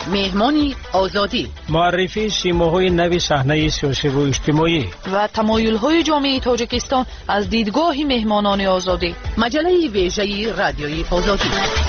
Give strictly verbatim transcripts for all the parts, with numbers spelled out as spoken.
مهمانی آزادی، معرفی شیماهای نوی صحنه سیاسی و اجتماعی و تمایل‌های جامعه تاجیکستان از دیدگاه مهمانان آزادی. مجله ویژه رادیوی آزادی.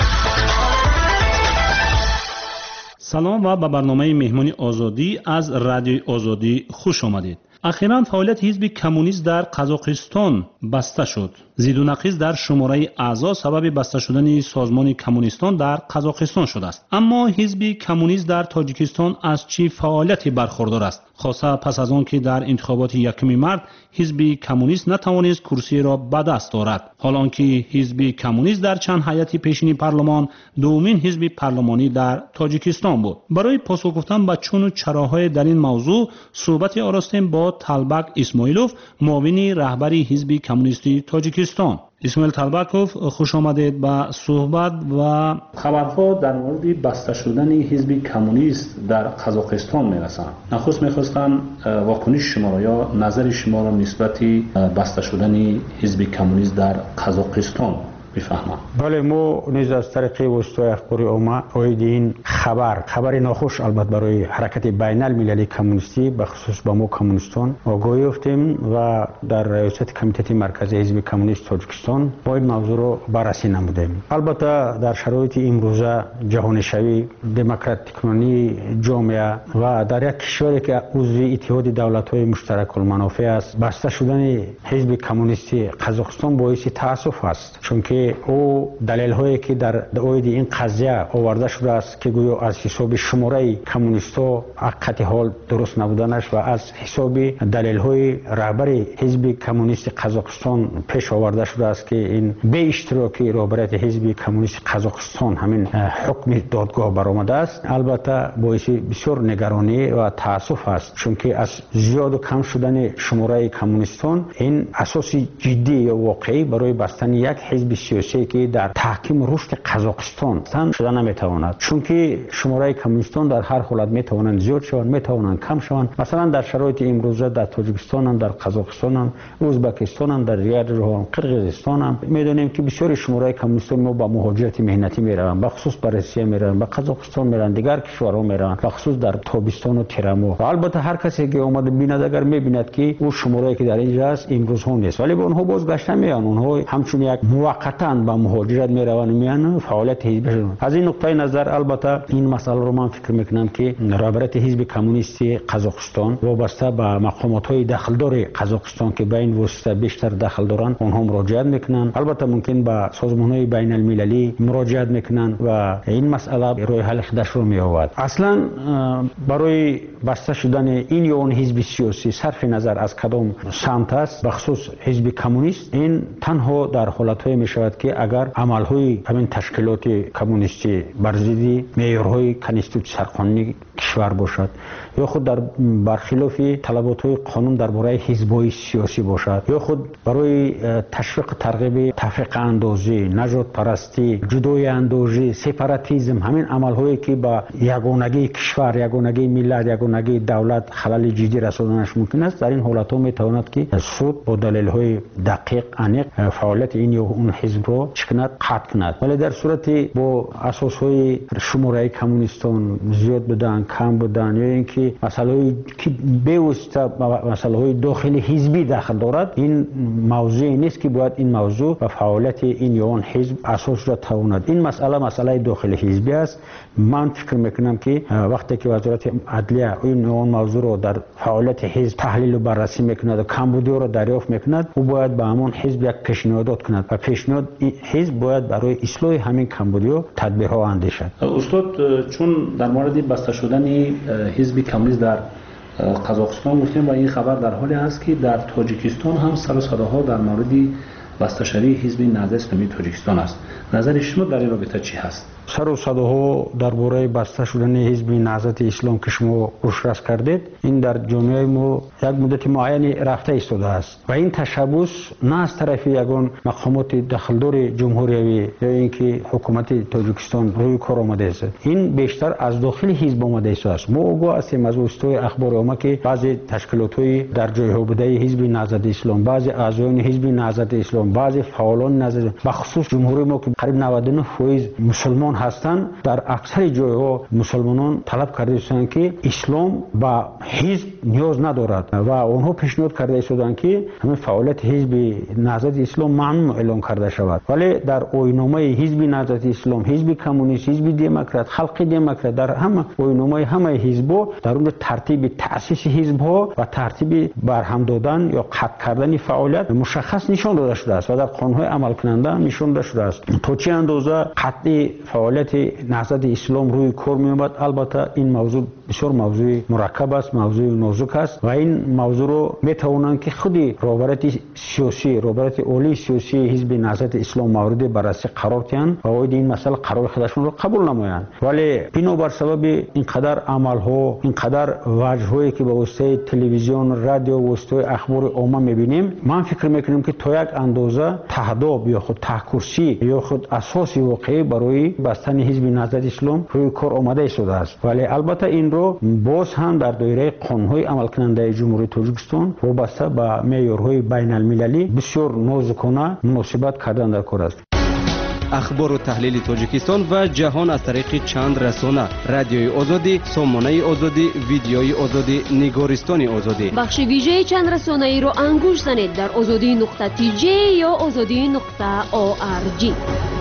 سلام و به برنامه مهمانی آزادی از رادیوی آزادی خوش آمدید. اخیراً فعالیت حزب کمونیست در قزاقستان بسته شد. زید و نقیض در شماره اعضا سبب بسته شدن سازمان کمونیستان در قزاقستان شده است. اما حزب کمونیست در تاجیکستان از چه فعالیتی برخوردار است؟ خاصه پس از آن که در انتخابات یکم مارس حزب کمونیست نتوانست کرسی را به دست آورد، حال که حزب کمونیست در چند هیئت پیشین پارلمان دومین حزب پارلمانی در تاجیکستان بود. برای پاسخ گفتن به چون و چراهای در این موضوع صحبت آراستیم با طلبک اسماعیلوف، معاون رهبری حزب کمونیست تاجیکستان. اسماعیل طلبکوف، خوش آمدید به صحبت. و خبرها در مورد بسته شدن حزب کمونیست در قزاقستان میرسند. نخست میخواستم واکنش شما را یا نظر شما را نسبت بسته شدن حزب کمونیست در قزاقستان بفهمم. بله، ما نیز از طریق واسطه اخباری عامه اوید این خبر خبر ناخوش البته برای حرکت بین المللی کمونیستی به خصوص با ما کمونیستان آگاهی یافتیم و در ریاست کمیته مرکزی حزب کمونیست تاجیکستان با این موضوع رو بررسی نمودیم. البته در شرایط امروزه جهانی شوی، دموکراتیک کنی جامعه و در یک کشوری که عضو اتحاد دولت‌های مشترک المنافع است، بسته شدن حزب کمونیستی قزاقستان باعث تأسف است، چون که او دلیل هایی که در اوید این قضیه آورده شده است که گویا از حساب شماره کمونیستا حقیقت حال درست نبودنش و از حساب دلیل های رهبر حزب کمونیست قزاقستان پیش آورده شده است که این به اشتراکی رهبریت حزب کمونیست قزاقستان همین حکم دادگاه برآمده است. البته باعث بسیار نگرانی و تأسف است، چون که از زیاد و کم شدن شماره کمونیستان این اساس جدی یا واقعی برای بستن یک حزب سیاسی که در تحکیم رشد قزاقستان سن شده نمیتواند، چون که شماره کمونیستان در هر حالت میتوانند زیاد شوند، میتوانند کم شوند. مثلا در شرایط امروزه در تاجیکستان هم، در قزاقستان هم، ازبکستان هم، در دیگر جاها، قرقیزستان هم میدونیم که بسیار شماره کمونیستان ما با مهاجرت مهنتی میروند، به خصوص به روسیه میروند، به قزاقستان میروند، دیگر کشورها میروند، به خصوص در تابستان و تیرمو. و البته هر کسی که اومده بیند اگر میبیند که او شماره که در اینجا است امروز هم نیست، ولی به اونها بازگشته میان، اونها همچون یک موقتا با مهاجرت میروند میان فعالیت حزبشون. از این نقطه نظر البته این مسئله رو من فکر میکنم که رهبریت حزب کمونیستی قزاقستان وابسته به مقامات های داخلدار قزاقستان که به این واسطه بیشتر دخل دارن، اونها مراجعت میکنن. البته ممکن به سازمان های بین المللی مراجعت میکنن و این مسئله روی حل خودش رو میآورد. اصلا برای بسته شدن این یا اون حزب سیاسی صرف نظر از کدام سمت است، به خصوص حزب کمونیست، این تنها در حالت های میشود که اگر عملهای همین تشکیلات کمونیستی بر ضد معیارهای کنستیتوسیون سرقانونی کشور باشد، یا خود در برخلاف طلبات قانون درباره حزب‌های سیاسی باشد، یا خود برای تشویق ترغیب تفرقه اندازی، نژاد پرستی، جدایی اندازی، سپاراتیسم، همین عملهایی که با یگانگی کشور، یگانگی ملت، یگانگی دولت خلل جدی رساندنش ممکن است، در این حالت ها میتواند که سود با دلیل‌های دقیق عمیق فعالیت این یا اون حزب رو چکند، قطع کند. ولی در صورتی با اساس‌های شماره کمونیستان زیاد بدن، کم بدن، یا اینکه مسائلی که به واسطه مسائل داخلی حزبی داخل دارد، این موضوع نیست که باید این موضوع و فعالیت این یا آن حزب اساس را تواند. این مسئله مسئله داخلی حزبی است. من فکر میکنم که وقتی که وزارت عدلیه این یا آن موضوع رو در فعالیت حزب تحلیل و بررسی میکند و کمبودی را دریافت میکند، او باید به همون حزب یک پیشنهاد کند و پیشنهاد حزب باید برای اصلاح همین کمبودی تدبیر ها اندیشد. استاد، چون در مورد بسته شدن حزب کمونیست در قزاقستان گفتیم و این خبر در حالی است که در تاجیکستان هم سر و صداها در مورد بسته شدن حزب نهضت اسلامی تاجیکستان است. نظر شما در این رابطه چی هست؟ سر و صداها درباره بسته شدن حزب نهضت اسلام که شما روشرس کردید، این در جامعه ما یک مدت معینی رفته ایستاده است و این تشبث نه از طرف یگان مقامات داخلدار جمهوری یا اینکه حکومت تاجیکستان روی کار آمده است، این بیشتر از داخل حزب آمده است. ما آگاه هستیم از وسیله اخبار عامه که بعضی تشکیلات‌های در جای‌ها بوده حزب نهضت اسلام، بعضی اعضایان حزب نهضت اسلام، بعضی فعالان نهضت، به خصوص جمهوری ما که قریب نود و نه درصد مسلمان هستند در اکثر جایها مسلمانان طلب کرده شدند که اسلام با حزب نیاز ندارد و آنها پیشنهاد کرده شدند که همین فعالیت حزب نهضت اسلام ممنوع اعلام کرده شود. ولی در آیین‌نامه حزب نهضت اسلام، حزب کمونیست، حزب دموکرات، خلق دموکرات، در همه آیین‌نامه همه حزب‌ها در اون ترتیب تأسیس حزب‌ها و ترتیب برهم دادن یا قطع کردن فعالیت مشخص نشان داده شده است و در قانون‌های عمل کننده نشان داده شده است. تا چه اندازه قطع فعالیت نهضت اسلام روی کار می‌آمد؟ البته این موضوع بسیار موضوع مرکب است، موضوع نازک است و این موضوع رو می‌توانند که خودی رهبرت سیاسی، رهبرت عالی سیاسی حزب نهضت اسلام مورد بررسی قرار دهند و باید این مسئله قرار خودشون رو قبول نمایند. ولی بنابر سبب اینقدر عمل‌ها، اینقدر وجه‌هایی که به واسطه تلویزیون، رادیو و واسطه اخبار عامه می‌بینیم، من فکر می‌کنم که تا یک اندازه تهداب یا خود تحکرسی یا خود اساس واقعی برای بستن حزب نهضت اسلام روی کار آمده شده است. ولی البته این رو باز هم در دایره قانون‌های عمل کننده جمهوری تاجیکستان وابسته به معیارهای بین‌المللی بسیار نازکانه مناسبت کردن در کار است. اخبار و تحلیل تاجیکستان و جهان از طریق چند رسانه: رادیوی آزادی، سامانه آزادی، ویدیوی آزادی، نگارستان آزادی. بخش ویژه چند رسانه ای را انگوش زنید در آزادی نقطه تی جی یا آزادی نقطه او آر جی.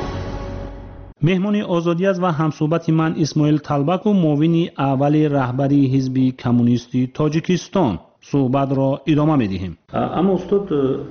مهمان آزادی است و همصحبت من اسماعیل طلبک و معاون اول رهبری حزب کمونیستی تاجیکستان صحبت را ادامه می‌دهیم. اما استاد،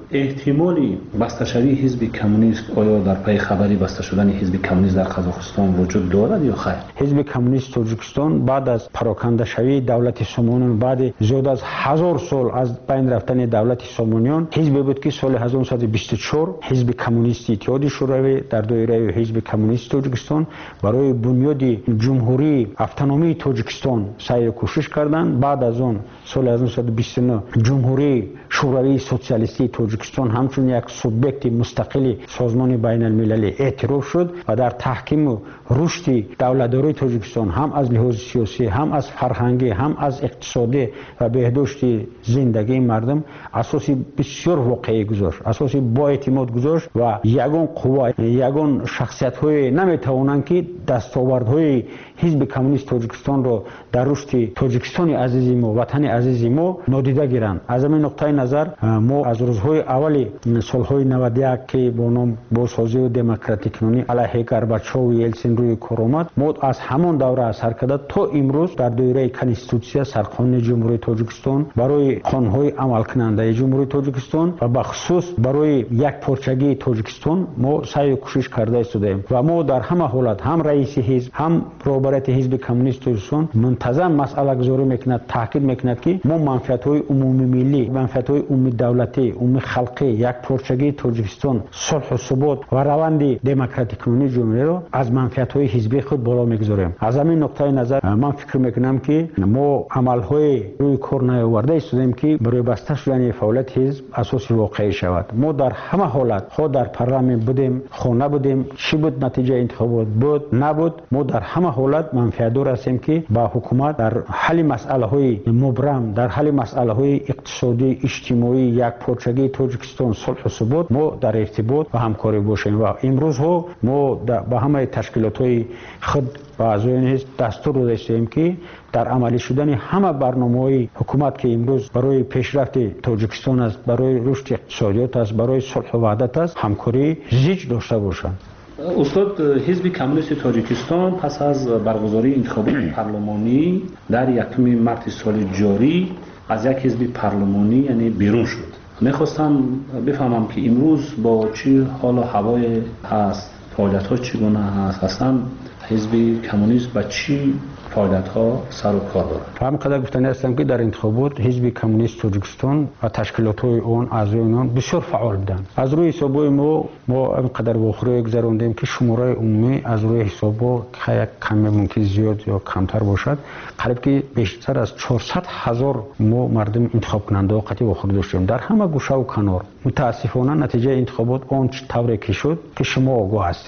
احتمالی بسته شوی حزب کمونیست آیا در پی خبری بسته شدن حزب کمونیست در قزاقستان وجود دارد یا خیر؟ حزب کمونیست تاجیکستان بعد از پراکنده شوی دولت سامانیان، بعد زیاد از هزار سال از بین رفتن دولت سامانیان، حزبی بود که سال هزار و نهصد و بیست و چهار حزب کمونیست اتحاد شوروی در دایره حزب کمونیست تاجیکستان برای بنیاد جمهوری اتونومی تاجیکستان سعی و کوشش کردند. بعد از آن سال هزار و نهصد و بیست و نه جمهوری شوروی سوسیالیستی تاجیکستان همچون یک سوبیکت مستقل سازمان بین المللی اعتراف شد و در تحکیم و رشد دولتداری تاجیکستان هم از لحاظ سیاسی، هم از فرهنگی، هم از اقتصادی و بهداشت زندگی مردم اساسی بسیار واقعی گذاشت، اساسی با اعتماد گذاشت و یگان قوا، یگان شخصیت‌های نمی‌توانند که دستاوردهای حزب کمونیست تاجیکستان را در رشد تاجیکستان عزیز ما، وطن عزیز ما نادیده گیرند. از این نقطه نظر ما از روزهای اولی سالهای نود و یک که با نام بازسازی و دموکراتیک کنونی علیه گورباچوف و یلتسین روی کار آمد، ما از همان دوره از سر کرده تا امروز در دایره کنستیتوسیا سرقانون جمهوری تاجیکستان برای قانون‌های عمل کننده جمهوری تاجیکستان و به خصوص برای یک پارچگی تاجیکستان ما سعی و کوشش کرده استودیم و ما در همه حالت هم رئیس حزب هم رهبرت حزب کمونیست تاجیکستان منتظم مسئله گذاری میکند، تاکید میکند که ما منفعت‌های عمومی ملی، منفعت‌های عمومی دولتی، عمومی خلقی یک پارچگی تاجیکستان، صلح و ثبات و روند دموکراتیک کنونی جمهوری را از منفعت‌های حزبی خود بالا میگذاریم. از همین نقطه نظر من فکر میکنم که ما عمل‌های روی کار نیاورده استودیم که برای بسته شدن فعالیت حزب اساس واقعی شود. ما در همه حالت خود در پارلمان بودیم، خانه بودیم، چی بود نتیجه انتخابات بود نبود، ما در همه حالت منفعت‌دار هستیم که با حکومت در حل مسائل‌های مبرم، در حل مسائل‌های اقتصادی اجتماعی یک پارچگی تاجیکستان، صلح و ثبات ما در ارتباط و همکاری باشیم و امروز ها ما با همه تشکیلات‌های خود و اعضایان حزب دستور دادیم که در عملی شدن همه برنامه‌های حکومت که امروز برای پیشرفت تاجیکستان است، برای رشد اقتصادیات است، برای صلح و وحدت است، همکاری زیج داشته باشند. استاد، حزب کمونیست تاجیکستان پس از برگزاری انتخابات پارلمانی در یکم مارس سال جاری از یک حزب پارلمانی یعنی بیرون شد. میخواستم بفهمم که امروز با چه حال و هوای هست، فعالیت‌ها چگونه هست، اصلا حزب کمونیست با چی فعالیت‌ها سر و کار دارد؟ همینقدر گفتنی هستم که در انتخابات حزب کمونیست تاجیکستان و تشکیلات‌های اون اعضای آن بسیار فعال بودند. از روی حساب‌های ما ما اینقدر واخره گذراندیم که شماره عمومی از روی حساب‌ها یک کمی ممکن زیاد یا کمتر باشد، قریب که بیشتر از چهارصد هزار ما مردم انتخاب کننده قطعی واخره داشتیم در همه گوشه و کنار. متاسفانه نتیجه انتخابات اون طوری که شد که شما آگاه هستید.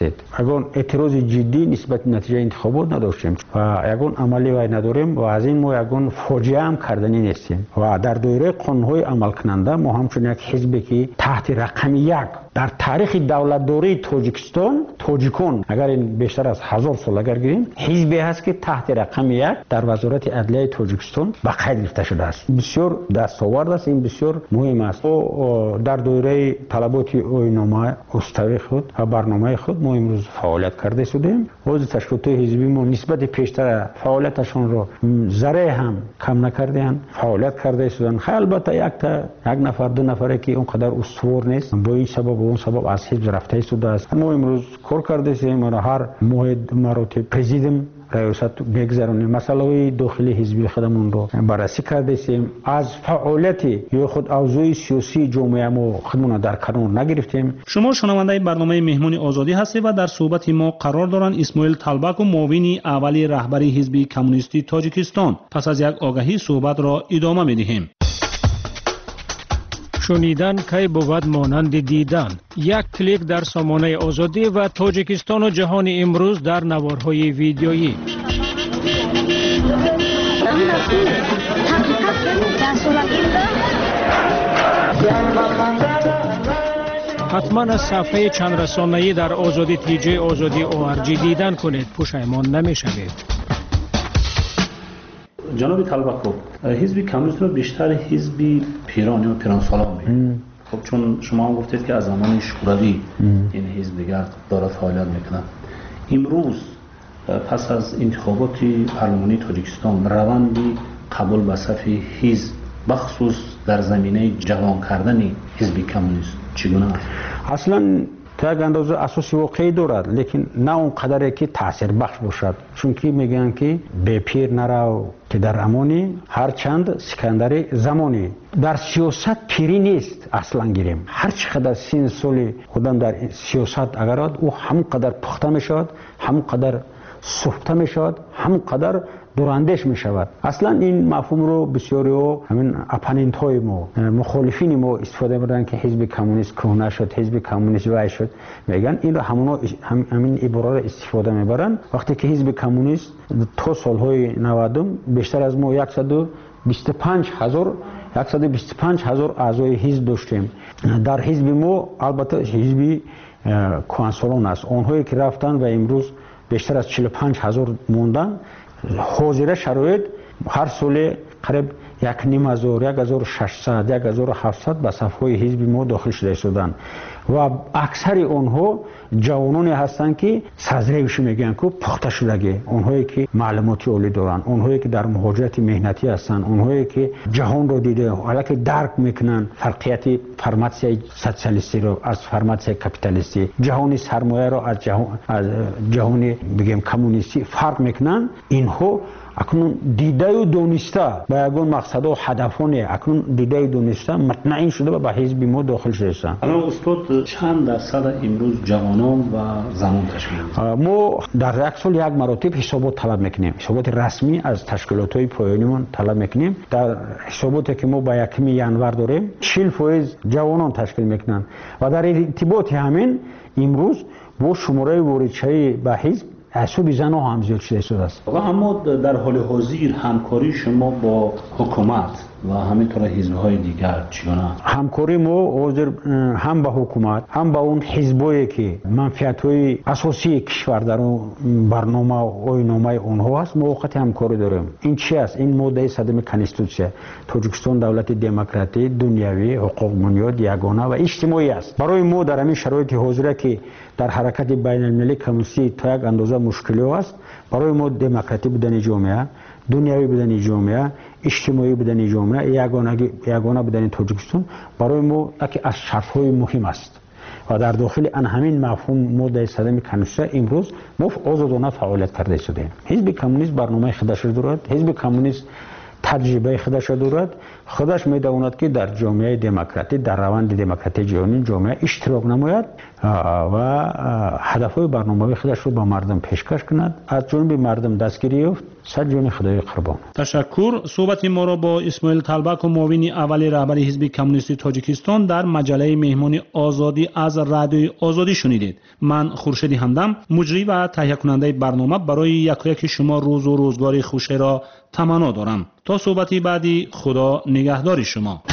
هستید. اگر اعتراض جدی نسبت نتیجه انتخابات نداشتیم و یگان عملی وای نداریم و از این ما یگان فاجعه هم کردنی نیستیم و در دایره قانون‌های عمل کننده ما همچون یک حزبی که تحت رقم یک در تاریخ دولتداری تاجیکستان تاجیکون اگر این بیشتر از هزار سال اگر گیریم حزبی هست که تحت رقم یک در وزارت عدلیه تاجیکستان به قید گرفته شده است. بسیار دستاورد است، این بسیار مهم است. و در دایره طلبات آیین‌نامه استوای خود و برنامه خود ما امروز فعالیت کرده شدیم. عضو تشکیلات حزبی ما نسبت پیشتر فعالیتشان را ذره هم کم نکردند، فعالیت کرده شدند. البته یک تا یک نفر دو نفره که اونقدر استوار نیست با این سبب و اون سبب از حزب رفته شده است. ما امروز کار کرده شدیم و هر موعد مراتب پرزیدم ریاست بگذرونیم، مسائل داخلی حزبی خودمون رو بررسی کرده ایم. از فعالیت یا خود اوضاع سیاسی جامعه ما خودمون در کنار نگرفتیم. شما شنونده برنامه مهمون آزادی هستید و در صحبت ما قرار دارند اسماعیل طلبک و معاون اولی رهبری حزب کمونیستی تاجیکستان. پس از یک آگهی صحبت را ادامه می‌دهیم. شنیدن کی بود مانند دیدن. یک کلیک در سامانه آزادی و تاجیکستان و جهان امروز در نوارهای ویدیویی. حتما از صفحه چند رسانه‌ای در آزادی تی جی آزادی او آر جی دیدن کنید، پشیمان نمی‌شوید. جناب طلبک، حزب کمونیست رو بیشتر حزب پیران یا پیران سالان می‌بینید. خب چون شما هم گفتید که از زمان شوروی این حزب دیگر داره فعالیت میکنه. امروز پس از انتخابات پارلمانی تاجیکستان روندی قبول به صف حزب بخصوص در زمینه جوان کردن حزب کمونیست چگونه است؟ اصلا تا یک اندازه اساسی واقعی دارد، لیکن نه اون قدری که تاثیر بخش باشد. چون که میگن که به پیر نرو که در امانی هر چند سکندری زمانی. در سیاست پیری نیست اصلا گیریم. هر چقدر سین سالی خودم در سیاست اگراد او هم قدر پخته میشد، هم قدر سوخته میشد، هم قدر دوراندیش می شود. اصلا این مفهوم رو بسیاری ها همین اپاننت های ما مخالفین ما استفاده می‌کنن که حزب کمونیست کهنه شد، حزب کمونیست وای شد. میگن این رو همونا هم همین عبارت رو استفاده میبرن، وقتی که حزب کمونیست تا سالهای نود بیشتر از ما صد و بیست و پنج هزار صد و بیست و پنج هزار اعضای حزب داشتیم. در حزب ما البته حزب کهنسالان است. اونهایی که رفتن و امروز بیشتر از چهل و پنج هزار موندن. حاضر شرایط هر سال قریب یک نیم هزار، یک هزار و ششصد، یک هزار و هفتصد به صفهای حزب ما داخل شده شدند و اکثر آنها جوانانی هستند که سازریش میگن که پخته شدگی، اونهایی که معلوماتی عالی دارن، اونهایی که در مهاجرت مهنتی هستند، اونهایی که جهان رو دیده حالا که درک میکنن فرقیت فرماسیای سوسیالیستی رو از فرماسیای کپیتالیستی، جهانی سرمایه رو از جهان از جهانی بگیم کمونیستی فرق میکنن. اینها اکنون دیده و دونسته به یگان مقصد و هدفانی اکنون دیده و دونسته مطمئن شده و به حزب ما داخل شده است. الان استاد چند درصد امروز جوانان و زنان تشکیل میدن؟ ما در یک سال یک مراتب حسابات طلب میکنیم، حسابات رسمی از تشکیلات های پایانیمون طلب میکنیم. در حساباتی که ما با یکم ینور داریم چهل درصد جوانان تشکیل میکنن و در ارتباط همین امروز با شماره واردشایی به حزب حساب زن ها هم زیاد شده شده است. اما در حال حاضر همکاری شما با حکومت و همینطور حزب‌های دیگر چگونه؟ همکاری ما حاضر هم با حکومت هم با اون حزبایی که منفعت‌های اساسی کشور در برنامه و آیین‌نامه اونها هست موقت همکاری داریم. این چی است؟ این ماده صدم کنستیتوسیون تاجیکستان دولت دموکراتی دنیوی حقوق بنیاد یگانه و اجتماعی است. برای ما در همین شرایط حاضره که در حرکت بین المللی کمونیستی تا یک اندازه مشکلی است، برای ما دموکراتی بودن جامعه، دنیوی بودن جامعه، اجتماعی بودن جامعه، یگانه یگانه بودن تاجیکستان برای ما یکی از شرط‌های مهم است و در داخل آن همین مفهوم ماده صدم کنستیتوسیون امروز ما آزادانه فعالیت کرده شدیم. حزب کمونیست برنامه خودش دارد، حزب کمونیست تجربه خودش دارد، خودش می‌دواند که در جامعه دموکراتی در روند دموکراتی جهانی جامعه اشتراک نماید و هدف‌های برنامه خودش رو به مردم پیشکش کند، از جانب مردم دستگیری یافت صد جون خدای قربان. تشکر. صحبت ما را با اسماعیل طلبک و معاون اول رهبر حزب کمونیست تاجیکستان در مجله مهمانی آزادی از رادیوی آزادی شنیدید. من خورشید همدم مجری و تهیه کننده برنامه برای یکایک شما روز و روزگار خوش را تمنا دارم. تا صحبتی بعدی، خدا نگهدار شما.